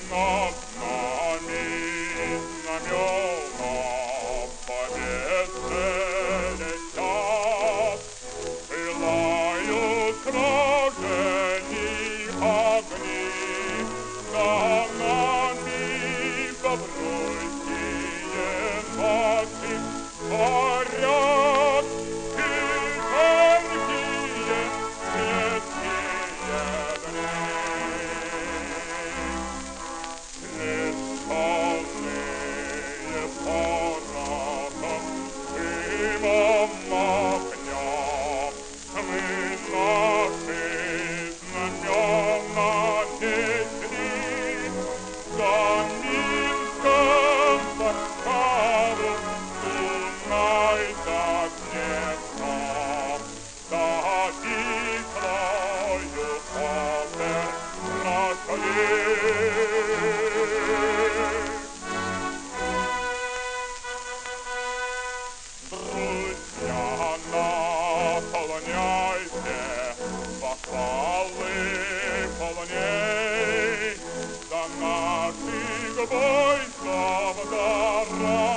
над нами знамена победные летят, пылают сражений огни, за нами добройские наши горят, и жаркие светские дни. Кристальные порохом, дымом огня, мы наши знамена несли, за Минском Варшаву, Дунай до Днепра, за Вислою Попер нашли. Друзья, наполняйте бокалы полней, за наших бойцов дорог.